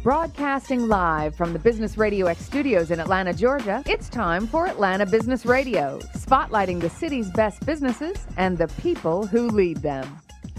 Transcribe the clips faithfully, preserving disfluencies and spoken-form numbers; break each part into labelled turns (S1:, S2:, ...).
S1: Broadcasting live from the Business Radio X studios in Atlanta, Georgia, it's time for Atlanta Business Radio, spotlighting the city's best businesses and the people who lead them.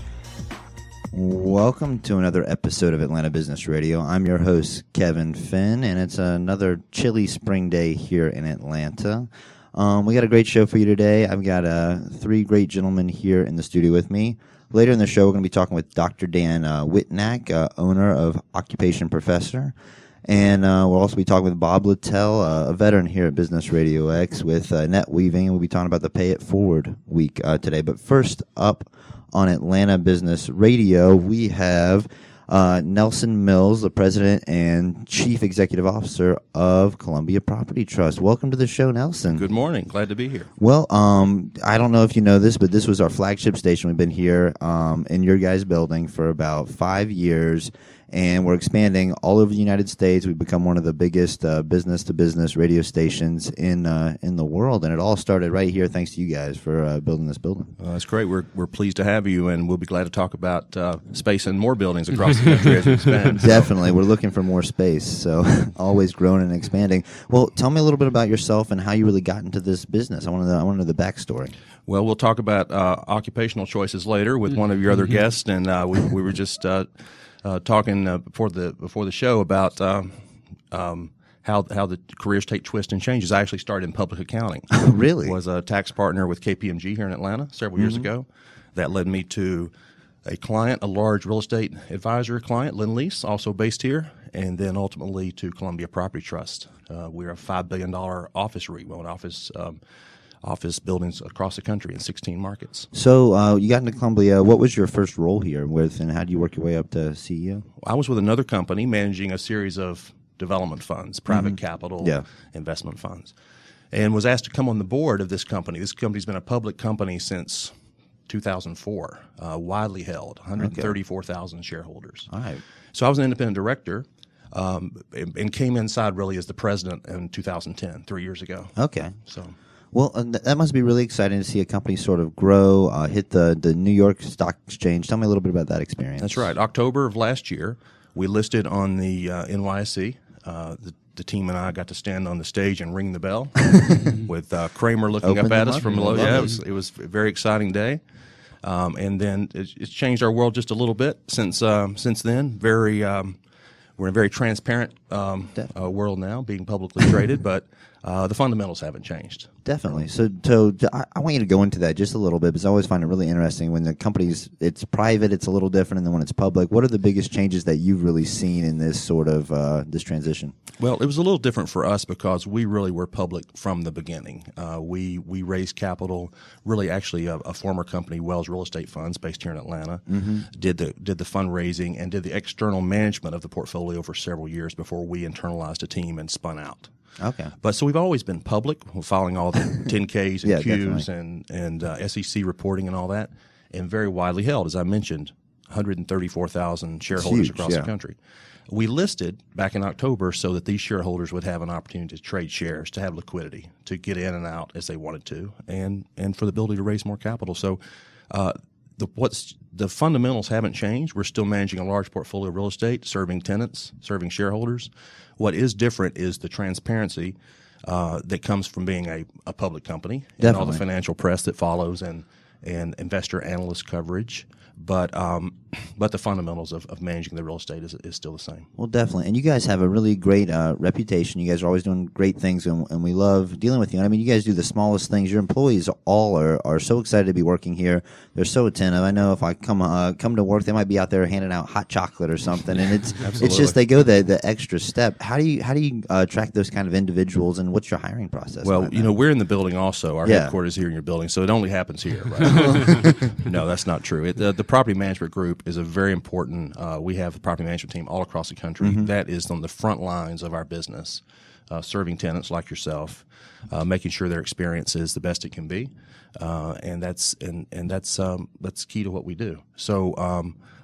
S2: Welcome to another episode of Atlanta Business Radio. I'm your host, Kevin Finn, and it's another chilly spring day here in Atlanta. Um, we got a great show for you today. I've got uh, three great gentlemen here in the studio with me. Later in the show, we're going to be talking with Doctor Dan uh, Whitnack, uh, owner of Occupation Professor. And uh, we'll also be talking with Bob Littell, uh, a veteran here at Business Radio X with uh, Net Weaving. We'll be talking about the Pay It Forward week uh, today. But first up on Atlanta Business Radio, we have uh, Nelson Mills, the president and chief executive officer of Columbia Property Trust. Welcome to the show, Nelson.
S3: Good morning. Glad to be here.
S2: Well, um, I don't know if you know this, but this was our flagship station. We've been here um, in your guys' building for about five years. And we're expanding all over the United States. We've become one of the biggest uh, business-to-business radio stations in uh, in the world, and it all started right here. Thanks to you guys for uh, building this building.
S3: Uh, that's great. We're we're pleased to have you, and we'll be glad to talk about uh, space and more buildings across the country as we expand.
S2: Definitely, we're looking for more space, so always growing and expanding. Well, tell me a little bit about yourself and how you really got into this business. I want to know, I want to know the backstory.
S3: Well, we'll talk about uh, occupational choices later with one of your other guests, and uh, we we were just. Uh, Uh, talking uh, before the before the show about um, um, how how the careers take twists and changes. I actually started in public accounting.
S2: Really?
S3: Was a tax partner with K P M G here in Atlanta several years
S2: Mm-hmm.
S3: ago. That led me to a client, a large real estate advisor client, Lend Lease, also based here, and then ultimately to Columbia Property Trust. Uh, we're a five billion dollars office REIT. We own office. Um, office buildings across the country in sixteen markets.
S2: So uh, you got into Columbia. What was your first role here with, and how did you work your way up to C E O?
S3: I was with another company managing a series of development funds, private mm-hmm. capital,
S2: yeah.
S3: investment funds, and was asked to come on the board of this company. This company's been a public company since two thousand four, uh, widely held, one hundred thirty-four thousand okay. shareholders.
S2: All right.
S3: So I was an independent director um, and, and came inside really as the president in two thousand ten, three years ago.
S2: Okay.
S3: So.
S2: Well, uh, that must be really exciting to see a company sort of grow, uh, hit the, the New York Stock Exchange. Tell me a little bit about that experience.
S3: That's right. October of last year, we listed on the uh, N Y S E. Uh, the, the team and I got to stand on the stage and ring the bell with uh, Kramer looking
S2: Open
S3: up at us
S2: up.
S3: from below. Yeah, it was, it was a very exciting day. Um, and then it, it's changed our world just a little bit since um, since then. Very, um, we're in a very transparent um, uh, world now, being publicly traded, but uh, the fundamentals haven't changed.
S2: Definitely. So, so I, I want you to go into that just a little bit, because I always find it really interesting when the company's, it's private, it's a little different, and then when it's public. What are the biggest changes that you've really seen in this sort of uh, this transition?
S3: Well, it was a little different for us because we really were public from the beginning. Uh, we we raised capital, really actually a, a former company, Wells Real Estate Funds, based here in Atlanta, mm-hmm. did the did the fundraising and did the external management of the portfolio for several years before we internalized a team and spun out.
S2: Okay.
S3: But so we've always been public, following all the ten Ks and
S2: yeah,
S3: Qs
S2: definitely.
S3: and, and uh, S E C reporting and all that, and very widely held, as I mentioned, one hundred thirty-four thousand shareholders
S2: huge,
S3: across
S2: yeah.
S3: the country. We listed back in October so that these shareholders would have an opportunity to trade shares, to have liquidity, to get in and out as they wanted to, and, and for the ability to raise more capital. So uh, the what's the fundamentals haven't changed. We're still managing a large portfolio of real estate, serving tenants, serving shareholders. What is different is the transparency uh, that comes from being a, a public company
S2: Definitely.
S3: and all the financial press that follows and, and investor analyst coverage. But um, but the fundamentals of, of managing the real estate is, is still the same.
S2: Well, definitely. And you guys have a really great uh, reputation. You guys are always doing great things, and, and we love dealing with you. I mean, you guys do the smallest things. Your employees all are, are so excited to be working here. They're so attentive. I know if I come uh, come to work, they might be out there handing out hot chocolate or something. And it's it's just they go the, the extra step. How do you how do you uh, track those kind of individuals, and what's your hiring process?
S3: Well, you know, we're in the building also. Our
S2: yeah.
S3: headquarters here in your building, so it only happens here, right? No, that's not true. It, the, the property management group is a very important, uh, we have a property management team all across the country mm-hmm. that is on the front lines of our business, uh, serving tenants like yourself, uh, making sure their experience is the best it can be, uh, and that's and and that's um, that's key to what we do. So um,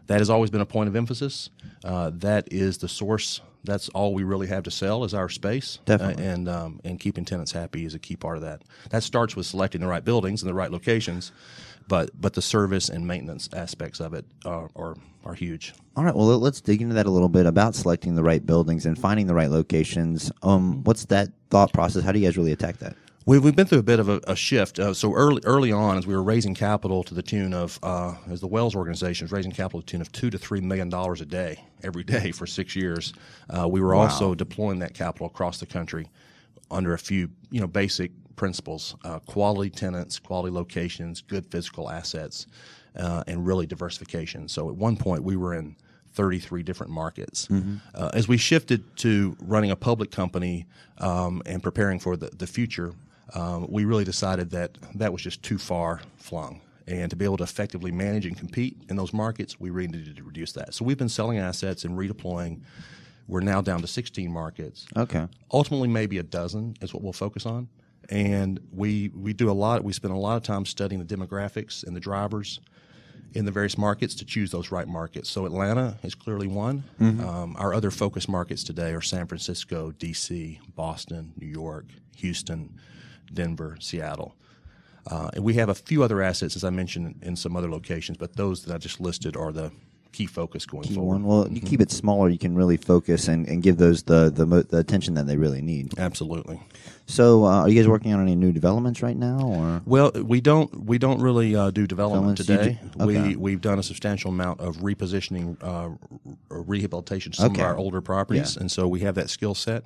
S3: that has always been a point of emphasis. Uh, that is the source. That's all we really have to sell is our space.
S2: Definitely.
S3: Uh, and um, and keeping tenants happy is a key part of that. That starts with selecting the right buildings and the right locations, but but the service and maintenance aspects of it are are, are huge.
S2: All right, well, let's dig into that a little bit about selecting the right buildings and finding the right locations. Um, what's that thought process? How do you guys really attack that?
S3: We've, we've been through a bit of a, a shift. Uh, so early early on, as we were raising capital to the tune of, uh, as the Wells organization was raising capital to the tune of two to three million dollars a day, every day for six years, uh, we were
S2: Wow.
S3: also deploying that capital across the country under a few, you know, basic principles: uh, quality tenants, quality locations, good physical assets, uh, and really diversification. So at one point, we were in thirty-three different markets. Mm-hmm. Uh, as we shifted to running a public company um, and preparing for the, the future, um, we really decided that that was just too far flung. And to be able to effectively manage and compete in those markets, we really needed to reduce that. So we've been selling assets and redeploying. We're now down to sixteen markets.
S2: Okay.
S3: Ultimately, maybe a dozen is what we'll focus on. And we we do a lot. We spend a lot of time studying the demographics and the drivers in the various markets to choose those right markets. So Atlanta is clearly one. Mm-hmm. Um, our other focus markets today are San Francisco, D C, Boston, New York, Houston, Denver, Seattle. Uh, and we have a few other assets, as I mentioned, in some other locations, but those that I just listed are the key focus going
S2: Key
S3: forward.
S2: one. Well, you keep it smaller, you can really focus and, and give those the, the mo- the attention that they really need.
S3: Absolutely.
S2: So, uh, are you guys working on any new developments right now, or?
S3: Well, we don't we don't really uh, do development
S2: Developments, you
S3: today.
S2: do- okay.
S3: We we've done a substantial amount of repositioning, uh, r- rehabilitation of some
S2: Okay.
S3: of our older properties,
S2: Yeah.
S3: and so we have that skill set.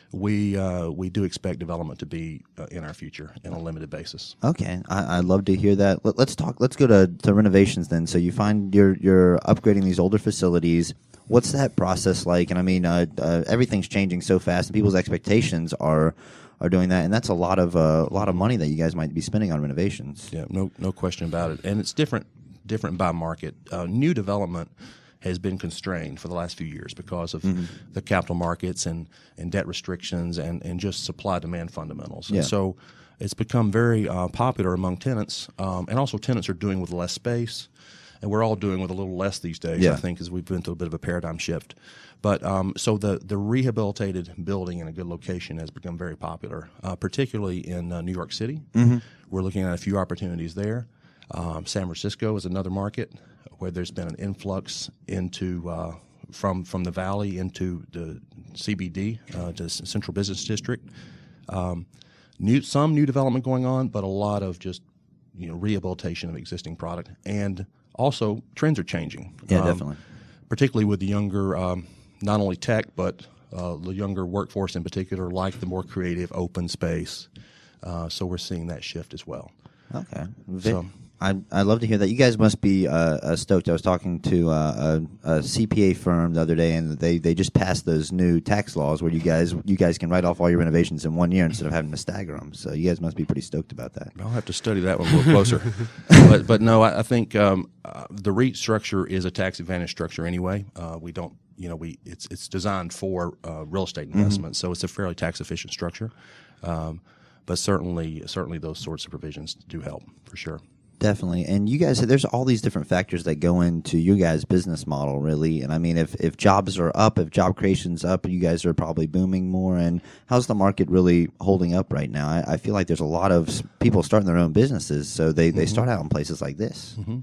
S3: We uh, we do expect development to be uh, in our future on a limited basis.
S2: Okay, I, I'd love to hear that. Let, let's talk. Let's go to, to renovations then. So you find you're you're upgrading these older facilities. What's that process like? And I mean, uh, uh, everything's changing so fast, and people's expectations are are doing that, and that's a lot of uh, a lot of money that you guys might be spending on renovations.
S3: Yeah, no no question about it, and it's different different by market. Uh, new development has been constrained for the last few years because of mm-hmm. the capital markets and, and debt restrictions and, and just supply-demand fundamentals.
S2: Yeah.
S3: And so it's become very uh, popular among tenants, um, and also tenants are doing with less space, and we're all doing with a little less these days,
S2: yeah.
S3: I think, as we've been through a bit of a paradigm shift. But um, so the, the rehabilitated building in a good location has become very popular, uh, particularly in uh, New York City. Mm-hmm. We're looking at a few opportunities there. Um, San Francisco is another market where there's been an influx into uh, from from the valley into the C B D, uh, to Central Business District. Um, new some new development going on, but a lot of just you know rehabilitation of existing product, and also trends are changing.
S2: Yeah,
S3: um,
S2: definitely.
S3: Particularly with the younger, um, not only tech, but uh, the younger workforce in particular, like the more creative, open space. Uh, so we're seeing that shift as well.
S2: Okay.
S3: So,
S2: I I love to hear that. You guys must be uh, uh, stoked. I was talking to uh, a, a C P A firm the other day, and they, they just passed those new tax laws where you guys you guys can write off all your renovations in one year instead of having to stagger them. So you guys must be pretty stoked about that.
S3: I'll have to study that one a little closer. but but no, I, I think um, uh, the REIT structure is a tax advantage structure anyway. Uh, we don't, you know, we it's it's designed for uh, real estate investment, mm-hmm. so it's a fairly tax efficient structure. Um, but certainly certainly those sorts of provisions do help for sure.
S2: Definitely. And you guys, there's all these different factors that go into you guys' business model, really. And I mean, if, if jobs are up, if job creation's up, you guys are probably booming more. And how's the market really holding up right now? I, I feel like there's a lot of people starting their own businesses, so they, they mm-hmm. start out in places like this.
S3: Mm-hmm.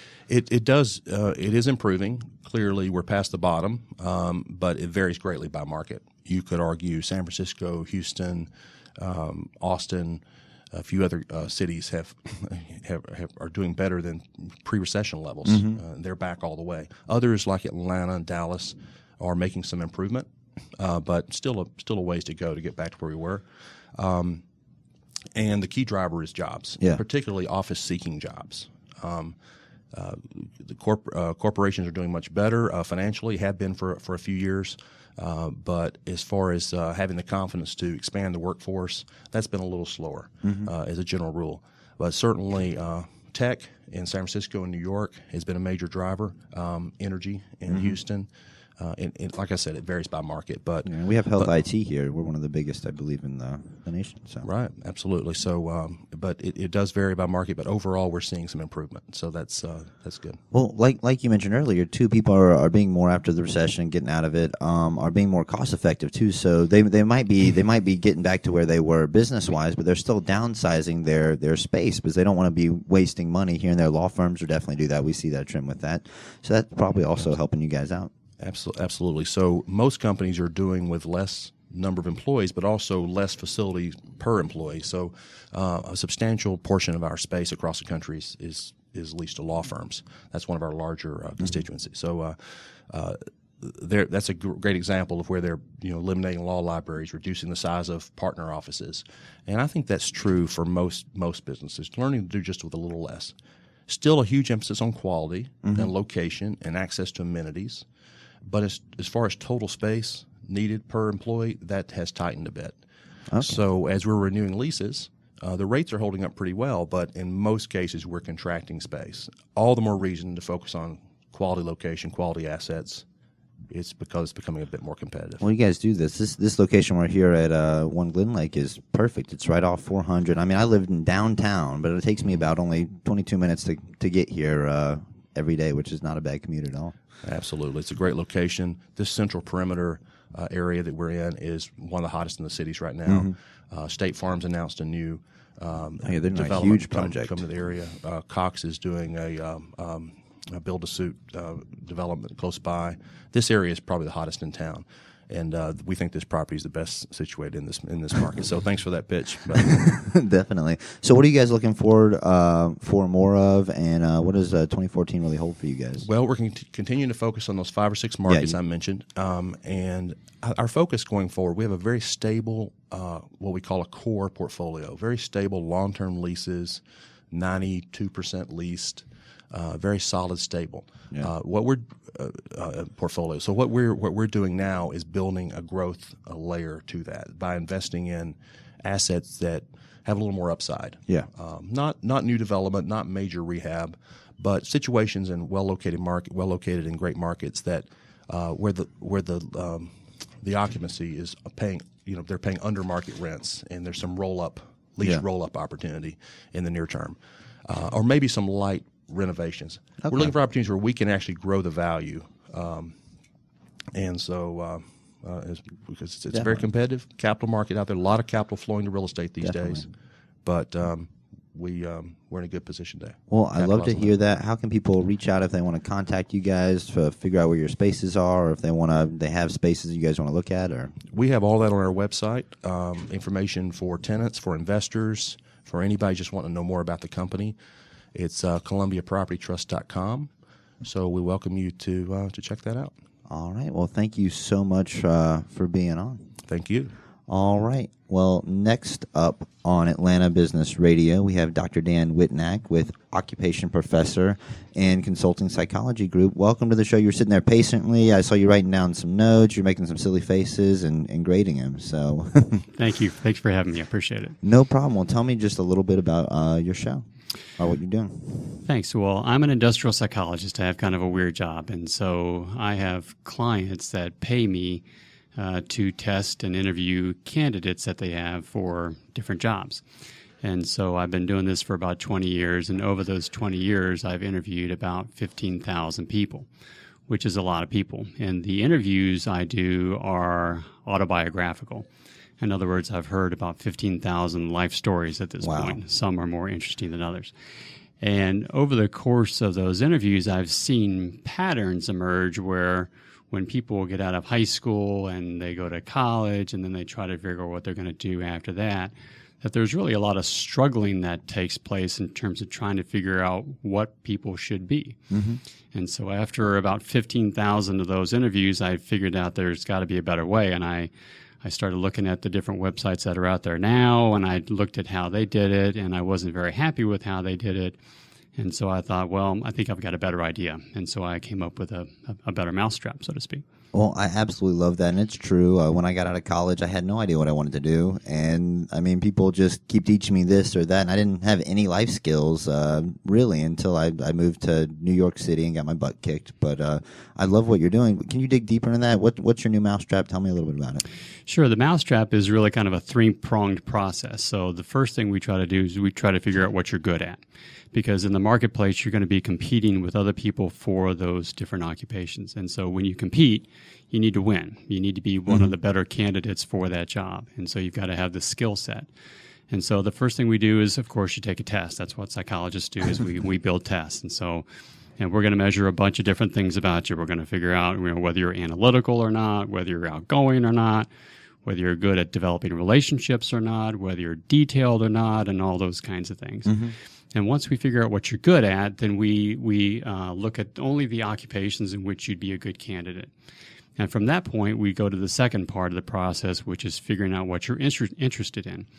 S3: It it does, uh, it is improving. Clearly, we're past the bottom, um, but it varies greatly by market. You could argue San Francisco, Houston, um, Austin, a few other uh, cities have, have, have are doing better than pre-recession levels. Mm-hmm. Uh, they're back all the way. Others, like Atlanta and Dallas, are making some improvement, uh, but still a, still a ways to go to get back to where we were. Um, and the key driver is jobs,
S2: yeah.
S3: particularly office-seeking jobs. Um, uh, the corp- uh, corporations are doing much better uh, financially, have been for for a few years. Uh, but as far as uh, having the confidence to expand the workforce, that's been a little slower mm-hmm. uh, as a general rule. But certainly uh, tech in San Francisco and New York has been a major driver. Um, energy in mm-hmm. Houston, Uh, and, and like I said, it varies by market, but
S2: Yeah, we have Health
S3: but,
S2: I T here. We're one of the biggest, I believe, in the, the nation. So
S3: right, absolutely. So, um, but it, it does vary by market, but overall, we're seeing some improvement. So that's uh, that's good.
S2: Well, like like you mentioned earlier, too, people are, are being more after the recession, getting out of it, um, are being more cost effective too. So they they might be they might be getting back to where they were business wise, but they're still downsizing their their space because they don't want to be wasting money here and there. Law firms will definitely do that. We see that trend with that. So that's probably also helping you guys out.
S3: Absolutely, absolutely. So most companies are doing with less number of employees, but also less facilities per employee. So uh, a substantial portion of our space across the country is is, is leased to law firms. That's one of our larger uh, constituencies. So uh, uh, there, that's a g- great example of where they're you know eliminating law libraries, reducing the size of partner offices, and I think that's true for most most businesses. Learning to do just with a little less. Still a huge emphasis on quality mm-hmm. and location and access to amenities. But as, as far as total space needed per employee, that has tightened a bit. Okay. So as we're renewing leases, uh, the rates are holding up pretty well, but in most cases we're contracting space. All the more reason to focus on quality location, quality assets. It's because it's becoming a bit more competitive.
S2: Well, you guys do this. This this location we're here at uh, One Glen Lake is perfect. It's right off four hundred. I mean, I live in downtown, but it takes me about only twenty-two minutes to, to get here uh, every day, which is not a bad commute at all.
S3: Absolutely. It's a great location. This central perimeter uh, area that we're in is one of the hottest in the cities right now. Mm-hmm. Uh, State Farm's announced a new um,
S2: oh, yeah, they're
S3: development
S2: a huge
S3: come,
S2: project.
S3: come to the area. Uh, Cox is doing a, um, um, a build-to-suit uh, development close by. This area is probably the hottest in town. And uh, we think this property is the best situated in this in this market. So thanks for that pitch.
S2: Definitely. So what are you guys looking forward uh, for more of, and uh, what does uh, twenty fourteen really hold for you guys?
S3: Well, we're con- continuing to focus on those five or six markets
S2: yeah, you-
S3: I mentioned. Um, and our focus going forward, we have a very stable, uh, what we call a core portfolio, very stable long-term leases, ninety-two percent leased, uh, very solid, stable. Yeah. Uh, what we're uh, uh, portfolio. So what we're what we're doing now is building a growth a layer to that by investing in assets that have a little more upside.
S2: Yeah.
S3: Um, not not new development, not major rehab, but situations in well located market, well located in great markets that uh, where the where the um, the occupancy is paying. You know, they're paying under market rents, and there's some roll up lease yeah. roll up opportunity in the near term, uh, or maybe some light renovations. Okay. We're looking for opportunities where we can actually grow the value, um, and so uh, uh, it's, because it's, it's very competitive capital market out there. A lot of capital flowing to real estate these Definitely. days, but um, we um, we're in a good position there.
S2: Well, I love to hear that. How can people reach out if they want to contact you guys to figure out where your spaces are, or if they want to they have spaces you guys want to look at? Or
S3: we have all that on our website. Um, information for tenants, for investors, for anybody just wanting to know more about the company. It's uh, Columbia Property Trust dot com, so we welcome you to uh, to check that out.
S2: All right. Well, thank you so much uh, for being on.
S3: Thank you.
S2: All right. Well, next up on Atlanta Business Radio, we have Doctor Dan Witnack with Occupation Professor and Consulting Psychology Group. Welcome to the show. You're sitting there patiently. I saw you writing down some notes. You're making some silly faces and, and grading them. So,
S4: thank you. Thanks for having me. I appreciate it.
S2: No problem. Well, tell me just a little bit about uh, your show. Or what you're doing.
S4: Thanks. Well, I'm an industrial psychologist. I have kind of a weird job, and so I have clients that pay me uh, to test and interview candidates that they have for different jobs. And so I've been doing this for about twenty years, and over those twenty years, I've interviewed about fifteen thousand people, which is a lot of people. And the interviews I do are autobiographical. In other words, I've heard about fifteen thousand life stories at this
S2: wow.
S4: point. Some are more interesting than others. And over the course of those interviews, I've seen patterns emerge where when people get out of high school and they go to college and then they try to figure out what they're going to do after that, that there's really a lot of struggling that takes place in terms of trying to figure out what people should be. Mm-hmm. And so after about fifteen thousand of those interviews, I figured out there's got to be a better way. And I I started looking at the different websites that are out there now, and I looked at how they did it, and I wasn't very happy with how they did it. And so I thought, well, I think I've got a better idea. And so I came up with a, a, a better mousetrap, so to speak.
S2: Well, I absolutely love that, and it's true. Uh, when I got out of college, I had no idea what I wanted to do, and I mean, people just keep teaching me this or that, and I didn't have any life skills uh, really until I, I moved to New York City and got my butt kicked. But uh, I love what you're doing. Can you dig deeper into that? What, what's your new mousetrap? Tell me a little bit about it.
S4: Sure. The mousetrap is really kind of a three-pronged process. So the first thing we try to do is we try to figure out what you're good at. Because in the marketplace, you're going to be competing with other people for those different occupations. And so when you compete, you need to win. You need to be one mm-hmm. of the better candidates for that job. And so you've got to have the skill set. And so the first thing we do is, of course, you take a test. That's what psychologists do is we, we build tests. And so and we're going to measure a bunch of different things about you. We're going to figure out you know, whether you're analytical or not, whether you're outgoing or not, whether you're good at developing relationships or not, whether you're detailed or not, and all those kinds of things. Mm-hmm. And once we figure out what you're good at, then we we uh, look at only the occupations in which you'd be a good candidate. And from that point, we go to the second part of the process, which is figuring out what you're inter- interested in.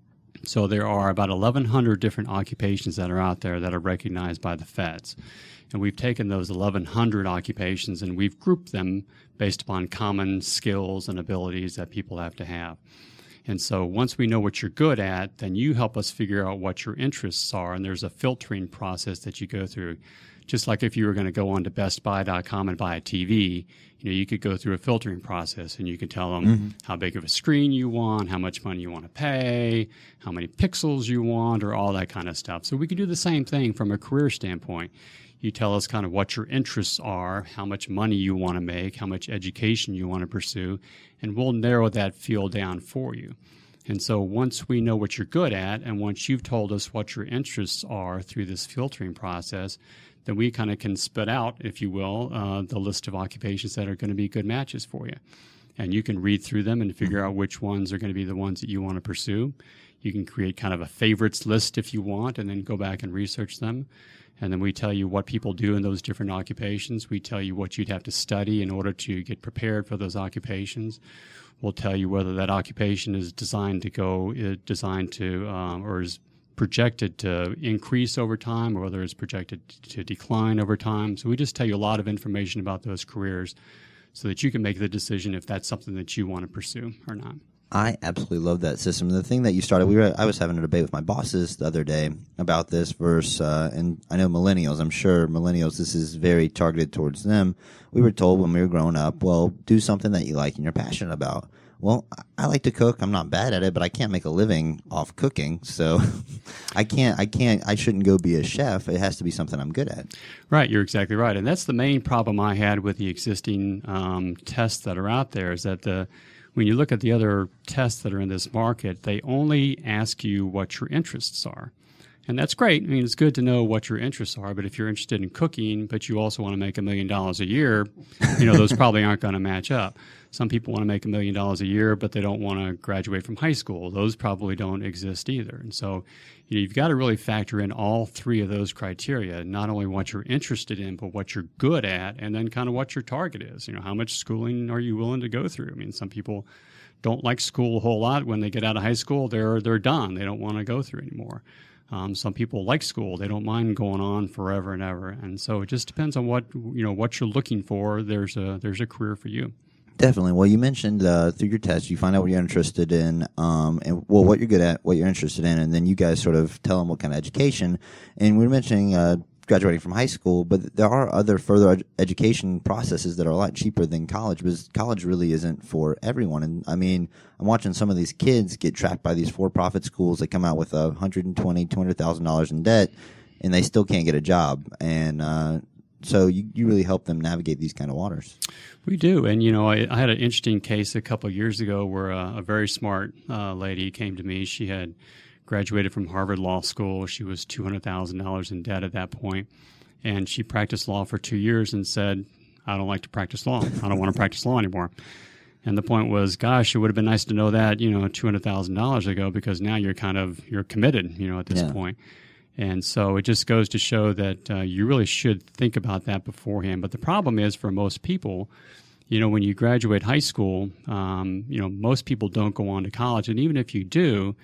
S4: So there are about eleven hundred different occupations that are out there that are recognized by the feds. And we've taken those eleven hundred occupations and we've grouped them based upon common skills and abilities that people have to have. And so once we know what you're good at, then you help us figure out what your interests are. And there's a filtering process that you go through. Just like if you were going to go on to best buy dot com and buy a T V, you know, you could go through a filtering process and you could tell them mm-hmm. how big of a screen you want, how much money you want to pay, how many pixels you want, or all that kind of stuff. So we can do the same thing from a career standpoint. You tell us kind of what your interests are, how much money you want to make, how much education you want to pursue, and we'll narrow that field down for you. And so once we know what you're good at, and once you've told us what your interests are through this filtering process, then we kind of can spit out, if you will, uh, the list of occupations that are going to be good matches for you. And you can read through them and figure out which ones are going to be the ones that you want to pursue. You can create kind of a favorites list if you want, and then go back and research them. And then we tell you what people do in those different occupations. We tell you what you'd have to study in order to get prepared for those occupations. We'll tell you whether that occupation is designed to go, uh, designed to, um, or is projected to increase over time, or whether it's projected to decline over time. So we just tell you a lot of information about those careers so that you can make the decision if that's something that you want to pursue or not.
S2: I absolutely love that system. The thing that you started, we were, I was having a debate with my bosses the other day about this verse, uh, and I know millennials, I'm sure millennials, this is very targeted towards them. We were told when we were growing up, well, do something that you like and you're passionate about. Well, I like to cook. I'm not bad at it, but I can't make a living off cooking. So I can't, I can't, I shouldn't go be a chef. It has to be something I'm good at.
S4: Right. You're exactly right. And that's the main problem I had with the existing um, tests that are out there is that the, when you look at the other tests that are in this market, they only ask you what your interests are. And that's great. I mean, it's good to know what your interests are, but if you're interested in cooking, but you also want to make a million dollars a year, you know, those probably aren't going to match up. Some people want to make a million dollars a year, but they don't want to graduate from high school. Those probably don't exist either. And so you know, you've got to really factor in all three of those criteria, not only what you're interested in, but what you're good at, and then kind of what your target is. You know, how much schooling are you willing to go through? I mean, some people don't like school a whole lot. When they get out of high school, they're they're done. They don't want to go through anymore. Um, some people like school; they don't mind going on forever and ever. And so it just depends on what you know what you're looking for. There's a there's a career for you.
S2: Definitely. Well, you mentioned uh, through your test, you find out what you're interested in, um, and well, what you're good at, what you're interested in, and then you guys sort of tell them what kind of education. And we were mentioning uh, graduating from high school, but there are other further ed- education processes that are a lot cheaper than college, because college really isn't for everyone. And I mean, I'm watching some of these kids get trapped by these for-profit schools that come out with one hundred twenty thousand dollars, two hundred thousand dollars in debt, and they still can't get a job. And uh, so you, you really help them navigate these kind of waters.
S4: We do. And, you know, I, I had an interesting case a couple of years ago where a, a very smart uh, lady came to me. She had graduated from Harvard Law School. She was two hundred thousand dollars in debt at that point. And she practiced law for two years and said, I don't like to practice law. I don't want to practice law anymore. And the point was, gosh, it would have been nice to know that, you know, two hundred thousand dollars ago, because now you're kind of, you're committed, you know, at this yeah. point. And so it just goes to show that uh, you really should think about that beforehand. But the problem is, for most people, you know, when you graduate high school, um, you know, most people don't go on to college. And even if you do,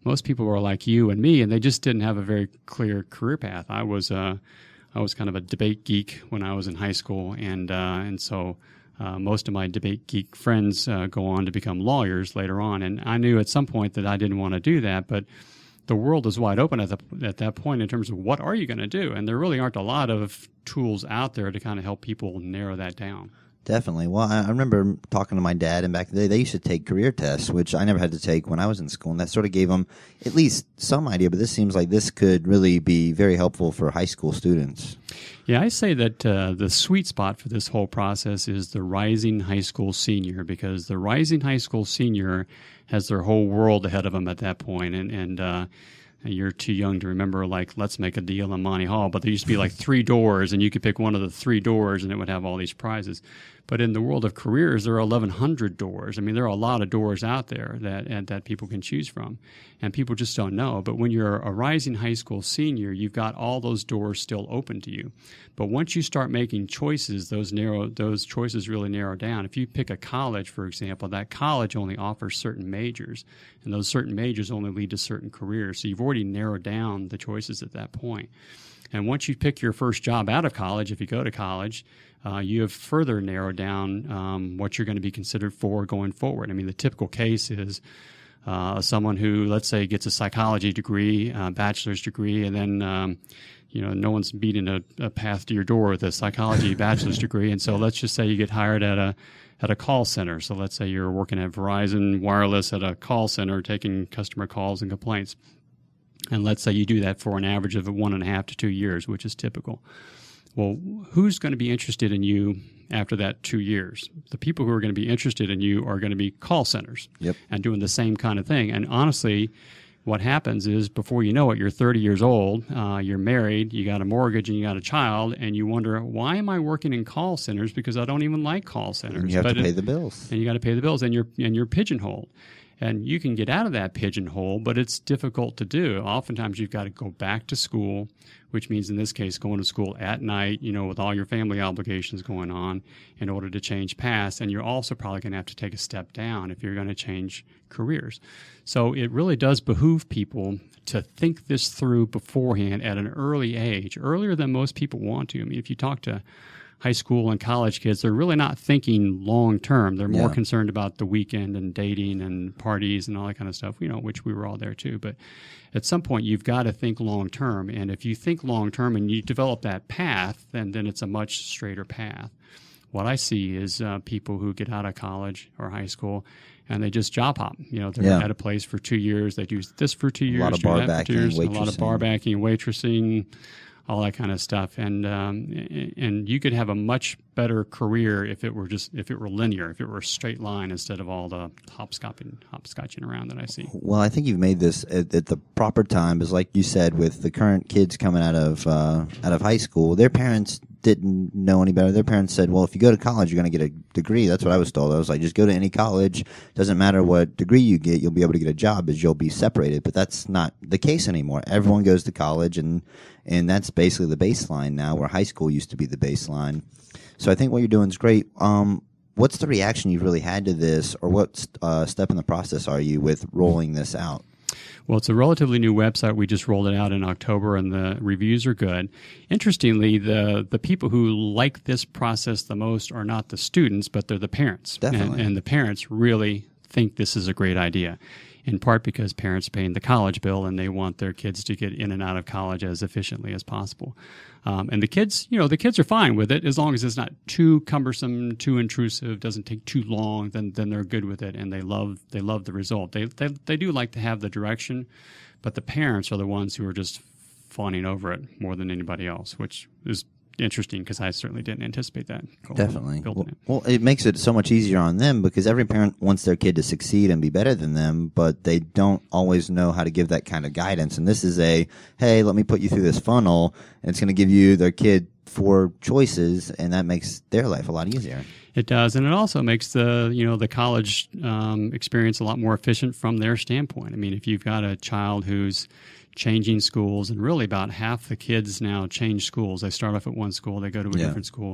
S4: most people were like you and me, and they just didn't have a very clear career path. I was uh, I was kind of a debate geek when I was in high school, and uh, and so uh, most of my debate geek friends uh, go on to become lawyers later on. And I knew at some point that I didn't want to do that, but the world is wide open at, the, at that point in terms of what are you going to do? And there really aren't a lot of tools out there to kind of help people narrow that down.
S2: Definitely. Well, I, I remember talking to my dad, and back in the day, they used to take career tests, which I never had to take when I was in school, and that sort of gave them at least some idea, but this seems like this could really be very helpful for high school students.
S4: Yeah, I say that uh, the sweet spot for this whole process is the rising high school senior, because the rising high school senior has their whole world ahead of them at that point, and, and uh, you're too young to remember, like, Let's Make a Deal in Monty Hall, but there used to be like three doors, and you could pick one of the three doors, and it would have all these prizes. But in the world of careers, there are eleven hundred doors. I mean, there are a lot of doors out there that and that people can choose from, and people just don't know. But when you're a rising high school senior, you've got all those doors still open to you. But once you start making choices, those narrow those choices really narrow down. If you pick a college, for example, that college only offers certain majors, and those certain majors only lead to certain careers. So you've already narrowed down the choices at that point. And once you pick your first job out of college, if you go to college, uh, you have further narrowed down um, what you're going to be considered for going forward. I mean, the typical case is uh, someone who, let's say, gets a psychology degree, uh, bachelor's degree, and then um, you know, no one's beating a, a path to your door with a psychology bachelor's degree. And so let's just say you get hired at a at a call center. So let's say you're working at Verizon Wireless at a call center taking customer calls and complaints. And let's say you do that for an average of one and a half to two years, which is typical. Well, who's going to be interested in you after that two years? The people who are going to be interested in you are going to be call centers.
S2: Yep.
S4: And doing the same kind of thing. And honestly, what happens is before you know it, you're thirty years old, uh, you're married, you got a mortgage, and you got a child, and you wonder, why am I working in call centers? Because I don't even like call centers.
S2: And you have
S4: but
S2: to pay
S4: it,
S2: the bills.
S4: And you got to pay the bills, and you're and you're pigeonholed. And you can get out of that pigeonhole, but it's difficult to do. Oftentimes you've got to go back to school, which means in this case going to school at night, you know, with all your family obligations going on in order to change paths. And you're also probably going to have to take a step down if you're going to change careers. So it really does behoove people to think this through beforehand at an early age, earlier than most people want to. I mean, if you talk to high school and college kids, they're really not thinking long term. They're more
S2: Yeah.
S4: concerned about the weekend and dating and parties and all that kind of stuff, you know, which we were all there too. But at some point, you've got to think long term. And if you think long term and you develop that path, then, then it's a much straighter path. What I see is uh, people who get out of college or high school and they just job hop. You know, they're
S2: Yeah.
S4: at a place for two years. They do this for two years,
S2: lot of
S4: do
S2: bar
S4: that for two
S2: backing,
S4: years, a lot of bar
S2: waitressing.
S4: backing, waitressing, all that kind of stuff. And um, and you could have a much better career if it were just if it were linear, if it were a straight line instead of all the hopscotching hopscotching around that I see.
S2: Well, I think you've made this at, at the proper time, because like you said, with the current kids coming out of uh, out of high school, their parents didn't know any better. Their parents said, well, if you go to college, you're going to get a degree. That's what I was told. I was like, just go to any college. Doesn't matter what degree you get, you'll be able to get a job, as you'll be separated. But that's not the case anymore. Everyone goes to college, and and that's basically the baseline now, where high school used to be the baseline. So I think what you're doing is great. Um, what's the reaction you've really had to this, or what uh, step in the process are you with rolling this out?
S4: Well, it's a relatively new website. We just rolled it out in October, and the reviews are good. Interestingly, the the people who like this process the most are not the students, but they're the parents.
S2: Definitely.
S4: And, and the parents really think this is a great idea, in part because parents are paying the college bill, and they want their kids to get in and out of college as efficiently as possible. Um, and the kids, you know, the kids are fine with it as long as it's not too cumbersome, too intrusive, doesn't take too long. Then, then they're good with it, and they love they love the result. They they they do like to have the direction, but the parents are the ones who are just fawning over it more than anybody else, which is interesting because I certainly didn't anticipate that.
S2: Definitely.
S4: building
S2: Well,
S4: it.
S2: well, it makes it so much easier on them, because every parent wants their kid to succeed and be better than them, but they don't always know how to give that kind of guidance. And this is a, hey, let me put you through this funnel, and it's going to give you their kid four choices, and that makes their life a lot easier.
S4: It does, and it also makes the you know the college um, experience a lot more efficient from their standpoint. I mean, if you've got a child who's changing schools, and really about half the kids now change schools. They start off at one school, they go to a
S2: Yeah.
S4: different school.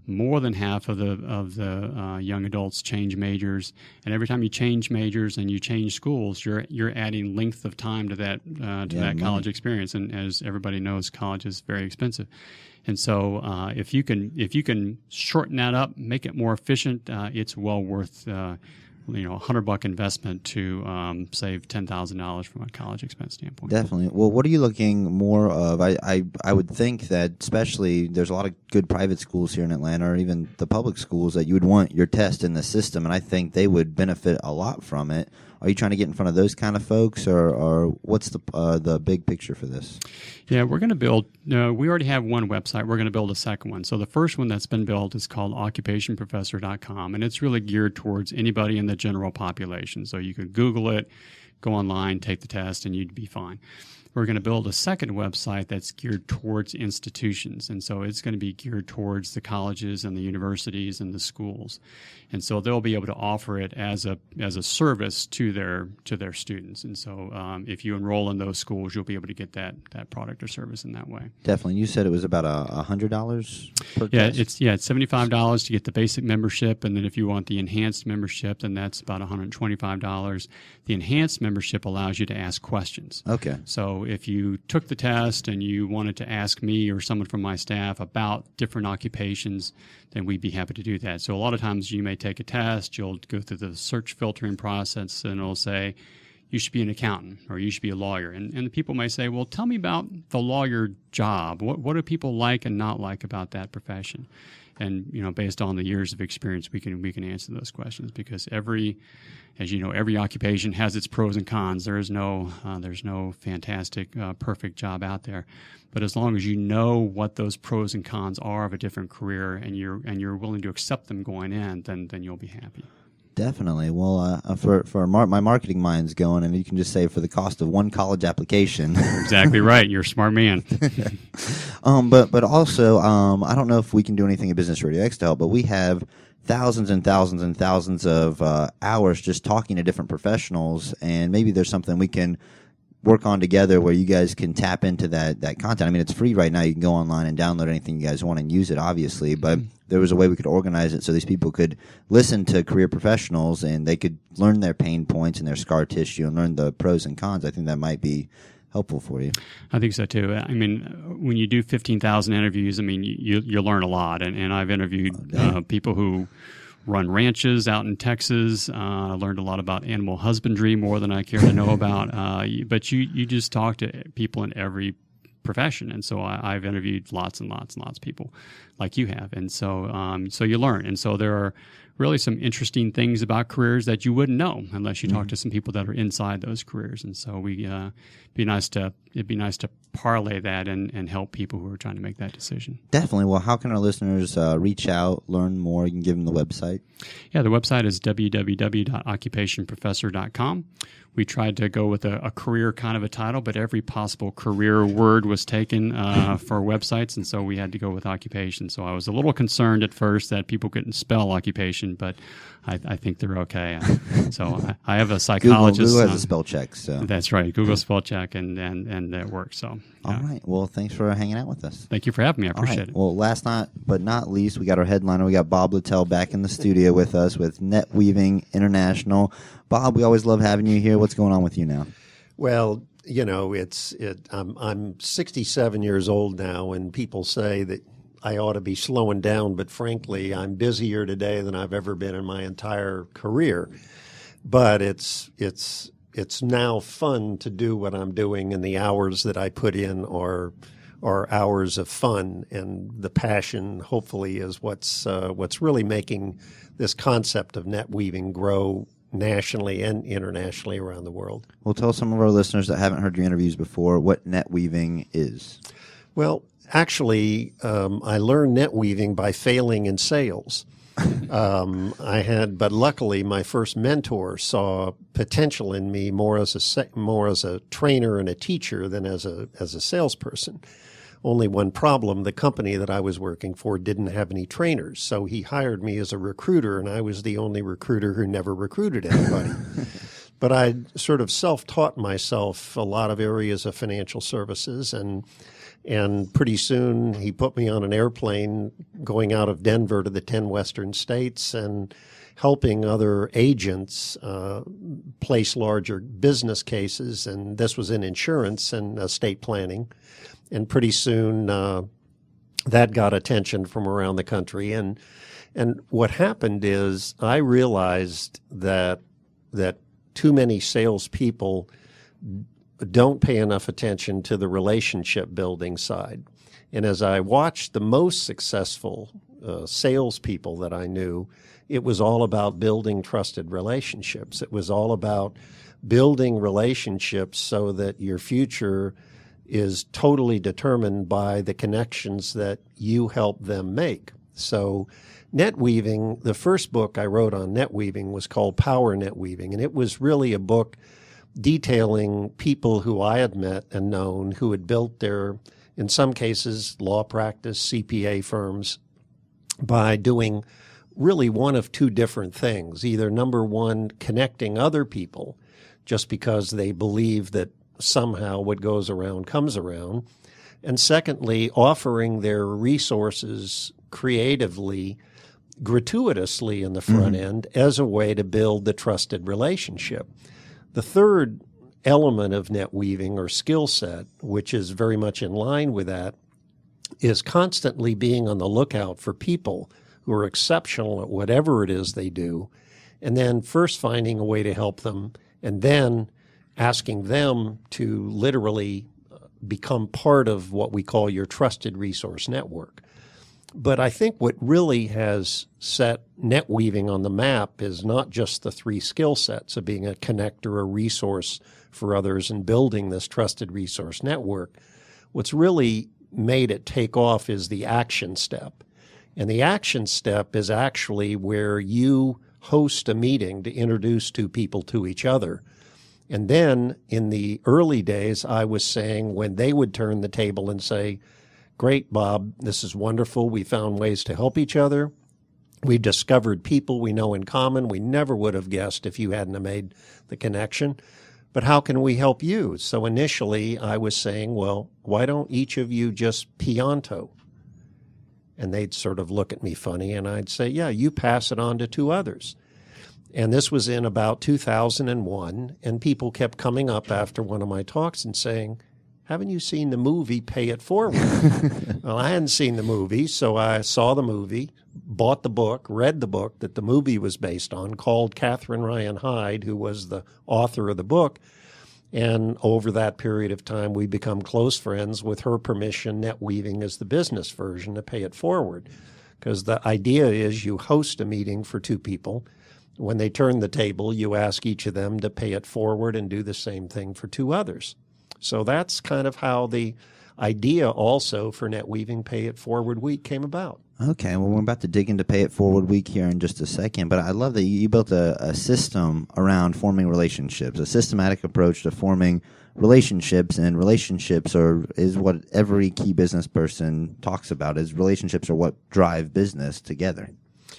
S4: more than half of the of the uh, young adults change majors, and every time you change majors and you change schools, you're you're adding length of time to that uh, to
S2: Yeah,
S4: that
S2: money.
S4: college experience. And as everybody knows, college is very expensive. And so, uh, if you can if you can shorten that up, make it more efficient, uh, it's well worth uh, you know a hundred buck investment to um, save ten thousand dollars from a college expense standpoint.
S2: Definitely. Well, what are you looking more of? I, I I would think that especially there's a lot of good private schools here in Atlanta, or even the public schools, that you would want your test in the system, and I think they would benefit a lot from it. Are you trying to get in front of those kind of folks, or, or what's the uh, the big picture for this?
S4: Yeah, we're going to build, uh, we already have one website. We're going to build a second one. So the first one that's been built is called occupation professor dot com, and it's really geared towards anybody in the general population. So you could Google it, go online, take the test, and you'd be fine. We're going to build a second website that's geared towards institutions. And so it's going to be geared towards the colleges and the universities and the schools. And so they'll be able to offer it as a as a service to their to their students. And so um, if you enroll in those schools, you'll be able to get that that product or service in that way.
S2: Definitely. You said it was about a a hundred dollars per
S4: Yeah,
S2: test?
S4: it's yeah, it's seventy-five dollars to get the basic membership, and then if you want the enhanced membership, then that's about one hundred twenty-five dollars. The enhanced membership allows you to ask questions.
S2: Okay.
S4: So if you took the test and you wanted to ask me or someone from my staff about different occupations, then we'd be happy to do that. So a lot of times you may take a test, you'll go through the search filtering process, and it'll say, you should be an accountant or you should be a lawyer. And, and the people may say, well, tell me about the lawyer job. What, what do people like and not like about that profession? And, you know, based on the years of experience, we can we can answer those questions, because every, as you know, every occupation has its pros and cons. There is no uh, there's no fantastic, uh, perfect job out there. But as long as you know what those pros and cons are of a different career, and you're and you're willing to accept them going in, then then you'll be happy.
S2: Definitely. Well, uh, for for mar- my marketing mind's going, and you can just say for the cost of one college application.
S4: Exactly right. You're a smart man.
S2: um, but but also, um, I don't know if we can do anything at Business Radio X to help, but we have thousands and thousands and thousands of uh, hours just talking to different professionals, and maybe there's something we can work on together where you guys can tap into that that content. I mean, it's free right now. You can go online and download anything you guys want and use it, obviously, but there was a way we could organize it so these people could listen to career professionals and they could learn their pain points and their scar tissue and learn the pros and cons. I think that might be helpful for you.
S4: I think so too. I mean, when you do fifteen thousand interviews, I mean, you you learn a lot. And, and I've interviewed
S2: Oh,
S4: uh, people who run ranches out in Texas. Uh, I learned a lot about animal husbandry, more than I care to know about. Uh, you- but you, you just talk to people in every profession. And so I, I've interviewed lots and lots and lots of people like you have. And so, um, so you learn. And so there are really some interesting things about careers that you wouldn't know unless you talk to some people that are inside those careers. And so we, uh, be nice to, it'd be nice to parlay that and, and help people who are trying to make that decision.
S2: Definitely. Well, how can our listeners uh, reach out, learn more? You can give them the website.
S4: Yeah, the website is w w w dot occupation professor dot com. We tried to go with a, a career kind of a title, but every possible career word was taken uh, for websites, and so we had to go with occupation. So I was a little concerned at first that people couldn't spell occupation, but I, I think they're okay. So I, I have a
S2: Google,
S4: psychologist.
S2: Google has
S4: uh,
S2: a spell check. So.
S4: That's right. Google spell check, and, and, and that works. So
S2: All
S4: yeah.
S2: right. Well, thanks for hanging out with us.
S4: Thank you for having me. I
S2: All right.
S4: appreciate it.
S2: Well, last not but not least, we got our headliner. We got Bob Littell back in the studio with us with Net Weaving International. Bob, we always love having you here. What's going on with you now?
S5: Well, you know, it's it. I'm I'm sixty-seven years old now, and people say that I ought to be slowing down, but frankly, I'm busier today than I've ever been in my entire career. But it's it's it's now fun to do what I'm doing, and the hours that I put in are are hours of fun, and the passion hopefully is what's uh, what's really making this concept of net weaving grow nationally and internationally around the world.
S2: We'll tell some of our listeners that haven't heard your interviews before what net weaving is.
S5: Well, actually, um, I learned net weaving by failing in sales. um, I had, but luckily, my first mentor saw potential in me more as a se- more as a trainer and a teacher than as a as a salesperson. Only one problem, the company that I was working for didn't have any trainers, so he hired me as a recruiter, and I was the only recruiter who never recruited anybody. But I sort of self-taught myself a lot of areas of financial services, and And pretty soon he put me on an airplane going out of Denver to the ten western states and helping other agents uh, place larger business cases. And this was in insurance and estate planning. And pretty soon uh, that got attention from around the country. And and what happened is I realized that that too many salespeople don't pay enough attention to the relationship building side. And as I watched the most successful uh, salespeople that I knew, it was all about building trusted relationships. It was all about building relationships so that your future is totally determined by the connections that you help them make. So net weaving, the first book I wrote on net weaving was called Power Net Weaving, and it was really a book detailing people who I had met and known who had built their, in some cases, law practice, C P A firms by doing really one of two different things. Either, number one, connecting other people just because they believe that somehow what goes around comes around. And secondly, offering their resources creatively, gratuitously in the front mm-hmm. end as a way to build the trusted relationship. The third element of net weaving or skill set, which is very much in line with that, is constantly being on the lookout for people who are exceptional at whatever it is they do, and then first finding a way to help them, and then asking them to literally become part of what we call your trusted resource network. But I think what really has set net weaving on the map is not just the three skill sets of being a connector, a resource for others, and building this trusted resource network. What's really made it take off is the action step. And the action step is actually where you host a meeting to introduce two people to each other. And then in the early days, I was saying when they would turn the table and say, "Great, Bob, this is wonderful. We found ways to help each other. We've discovered people we know in common. We never would have guessed if you hadn't have made the connection. But how can we help you?" So initially I was saying, well, why don't each of you just Pianto? And they'd sort of look at me funny, and I'd say, yeah, you pass it on to two others. And this was in about two thousand one, and people kept coming up after one of my talks and saying, "Haven't you seen the movie Pay It Forward?" Well, I hadn't seen the movie, so I saw the movie, bought the book, read the book that the movie was based on, called Catherine Ryan Hyde, who was the author of the book. And over that period of time, we become close friends. With her permission, net weaving is the business version to Pay It Forward. Because the idea is you host a meeting for two people. When they turn the table, you ask each of them to pay it forward and do the same thing for two others. So that's kind of how the idea also for Net Weaving Pay It Forward Week came about.
S2: Okay, well, we're about to dig into Pay It Forward Week here in just a second, but I love that you built a, a system around forming relationships, a systematic approach to forming relationships, and relationships are is what every key business person talks about, is relationships are what drive business together.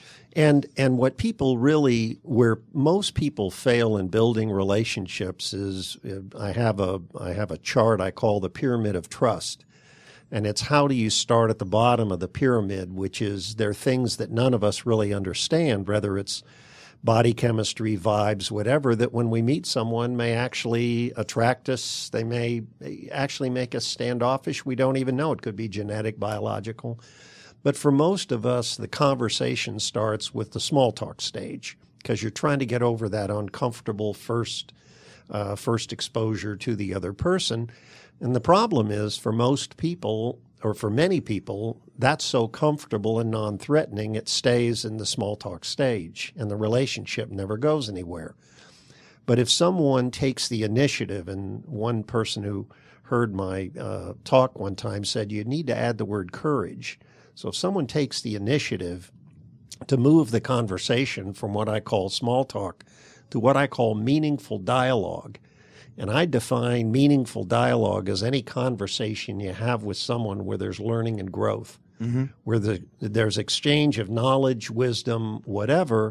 S5: And and what people really, where most people fail in building relationships is, I have a I have a chart I call the pyramid of trust. And it's how do you start at the bottom of the pyramid, which is there are things that none of us really understand, whether it's body chemistry, vibes, whatever, that when we meet someone may actually attract us. They may actually make us standoffish. We don't even know. It could be genetic, biological. But for most of us, the conversation starts with the small talk stage because you're trying to get over that uncomfortable first uh, first exposure to the other person. And the problem is for most people, or for many people, that's so comfortable and non-threatening, it stays in the small talk stage, and the relationship never goes anywhere. But if someone takes the initiative, and one person who heard my uh, talk one time said you need to add the word courage. So if someone takes the initiative to move the conversation from what I call small talk to what I call meaningful dialogue, and I define meaningful dialogue as any conversation you have with someone where there's learning and growth, mm-hmm. where the, there's exchange of knowledge, wisdom, whatever,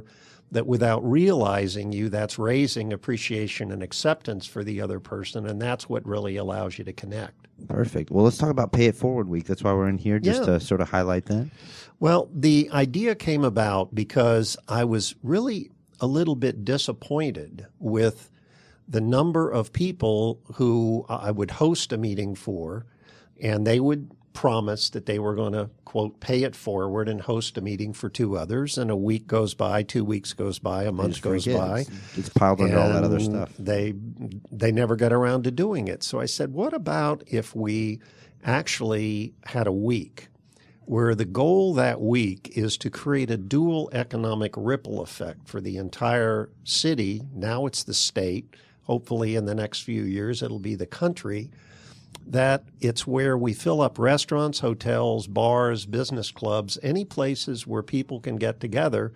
S5: that without realizing you, that's raising appreciation and acceptance for the other person, and that's what really allows you to connect.
S2: Perfect. Well, let's talk about Pay It Forward Week. That's why we're in here, just
S5: Yeah.
S2: to sort of highlight that.
S5: Well, the idea came about because I was really a little bit disappointed with the number of people who I would host a meeting for, and they would promise that they were going to, quote, pay it forward and host a meeting for two others. And a week goes by, two weeks goes by, a
S2: They
S5: month
S2: just
S5: goes
S2: forget.
S5: by.
S2: It's, it's piled under all that other
S5: and
S2: stuff.
S5: They, they never got around to doing it. So I said, what about if we actually had a week where the goal that week is to create a dual economic ripple effect for the entire city? Now it's the state. Hopefully in the next few years it'll be the country. That it's where we fill up restaurants, hotels, bars, business clubs, any places where people can get together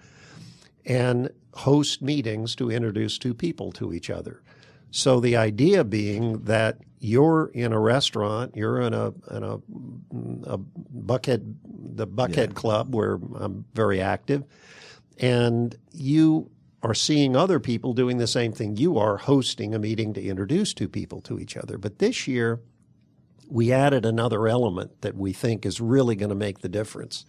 S5: and host meetings to introduce two people to each other. So the idea being that you're in a restaurant, you're in a in a, a Buckhead, the Buckhead
S2: Yeah.
S5: Club where I'm very active, and you are seeing other people doing the same thing you are, hosting a meeting to introduce two people to each other. But this year, we added another element that we think is really going to make the difference.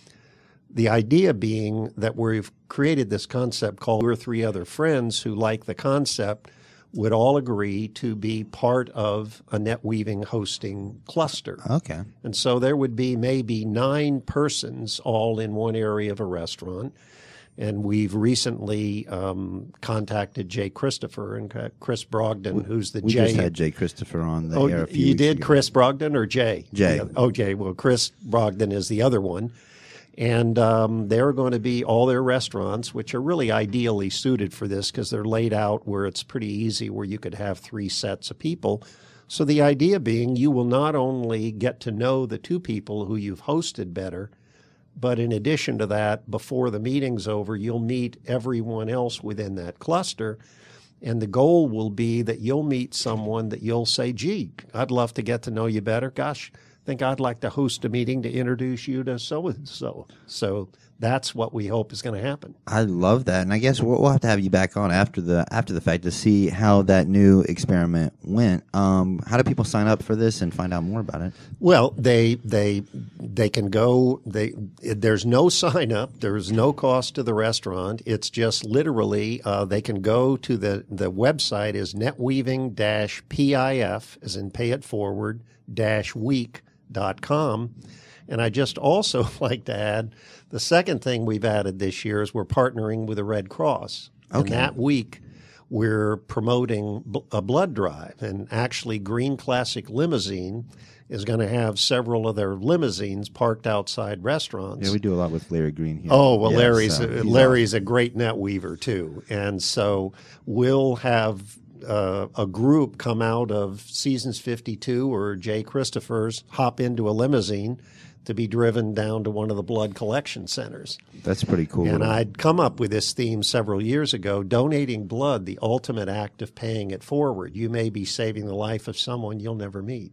S5: The idea being that we've created this concept called Two or Three Other Friends who like the concept would all agree to be part of a NetWeaving hosting cluster.
S2: Okay.
S5: And so there would be maybe nine persons all in one area of a restaurant. And we've recently um, contacted Jay Christopher and Chris Brogdon, who's the
S2: We
S5: Jay.
S2: just had Jay Christopher on the
S5: Oh,
S2: air a few
S5: you
S2: weeks
S5: did
S2: ago.
S5: Chris Brogdon or Jay?
S2: Jay.
S5: Okay, well, Chris Brogdon is the other one. And um, they're going to be all their restaurants, which are really ideally suited for this because they're laid out where it's pretty easy, where you could have three sets of people. So the idea being you will not only get to know the two people who you've hosted better, but in addition to that, before the meeting's over, you'll meet everyone else within that cluster. And the goal will be that you'll meet someone that you'll say, gee, I'd love to get to know you better. Gosh, I think I'd like to host a meeting to introduce you to so-and-so. So that's what we hope is going to happen.
S2: I love that, and I guess we'll, we'll have to have you back on after the after the fact to see how that new experiment went. Um, how do people sign up for this and find out more about it?
S5: Well, they they they can go. They there's no sign up. There's no cost to the restaurant. It's just literally uh, they can go to the the website is netweaving dash pif as in pay it forward dash week dot com. And I just also like to add the second thing we've added this year is we're partnering with the Red Cross.
S2: Okay.
S5: And that week we're promoting bl- a blood drive. And actually Green Classic Limousine is going to have several of their limousines parked outside restaurants.
S2: Yeah, we do a lot with Larry Green here.
S5: Oh, well,
S2: Yeah,
S5: Larry's,
S2: so
S5: a,
S2: he's
S5: Larry's a great net weaver, too. And so we'll have uh, a group come out of Seasons fifty-two or Jay Christopher's, hop into a limousine to be driven down to one of the blood collection centers.
S2: awesome. That's pretty cool.
S5: And I'd come up with this theme several years ago, donating blood, the ultimate act of paying it forward. You may be saving the life of someone you'll never meet.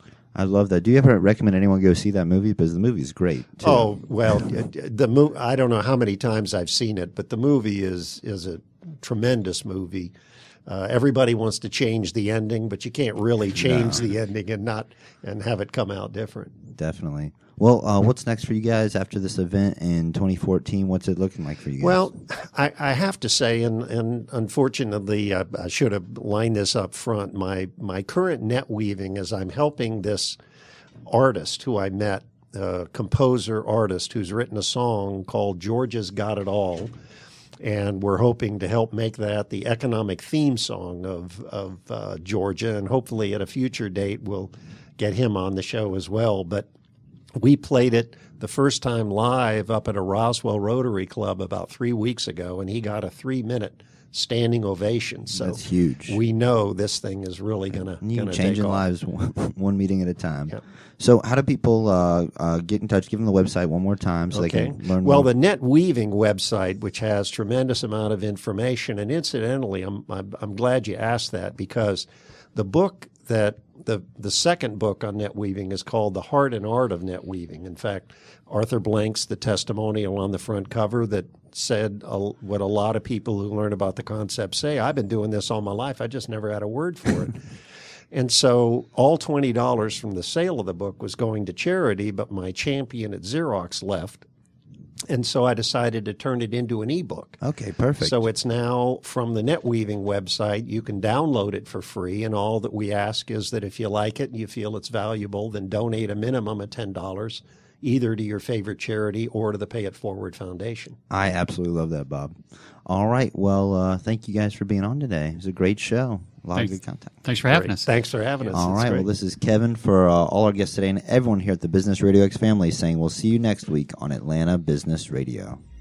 S2: I love that. Do you ever recommend anyone go see that movie? Because the movie's great, too.
S5: Oh, well, the mo- I don't know how many times I've seen it, but the movie is is a tremendous movie. Uh, everybody wants to change the ending, but you can't really change
S2: No.
S5: the ending and not and have it come out different.
S2: Definitely. Well, uh, what's next for you guys after this event in twenty fourteen? What's it looking like for you guys?
S5: Well, I, I have to say, and, and unfortunately, I, I should have lined this up front. My my current net weaving is I'm helping this artist who I met, a composer artist who's written a song called Georgia's Got It All. And we're hoping to help make that the economic theme song of, of uh, Georgia. And hopefully at a future date, we'll get him on the show as well. But we played it the first time live up at a Roswell Rotary Club about three weeks ago, and he got a three-minute standing ovation. So
S2: That's huge.
S5: We know this thing is really going to
S2: You
S5: take
S2: changing
S5: off.
S2: lives one, one meeting at a time.
S5: Yep.
S2: So how do people uh, uh, get in touch? Give them the website one more time so
S5: Okay.
S2: they can learn
S5: Well,
S2: more.
S5: the Net Weaving website, which has tremendous amount of information, and incidentally, I'm, I'm I'm glad you asked that because the book that the the second book on net weaving is called The Heart and Art of Net Weaving. In fact, Arthur Blank's the testimonial on the front cover that said uh, what a lot of people who learn about the concept say, I've been doing this all my life, I just never had a word for it. And so all twenty dollars from the sale of the book was going to charity, but my champion at Xerox left. And so I decided to turn it into an ebook.
S2: Okay, perfect.
S5: So it's now from the Net Weaving website. You can download it for free, and all that we ask is that if you like it and you feel it's valuable, then donate a minimum of ten dollars, either to your favorite charity or to the Pay It Forward Foundation.
S2: I absolutely love that, Bob. All right. Well, uh, thank you guys for being on today. It was a great show. A lot
S4: Thanks.
S2: of good content.
S4: Thanks for having
S5: Great.
S4: us.
S5: Thanks for having us.
S2: All
S5: It's
S2: right.
S5: great.
S2: Well, this is Kevin for uh, all our guests today and everyone here at the Business Radio X family saying we'll see you next week on Atlanta Business Radio.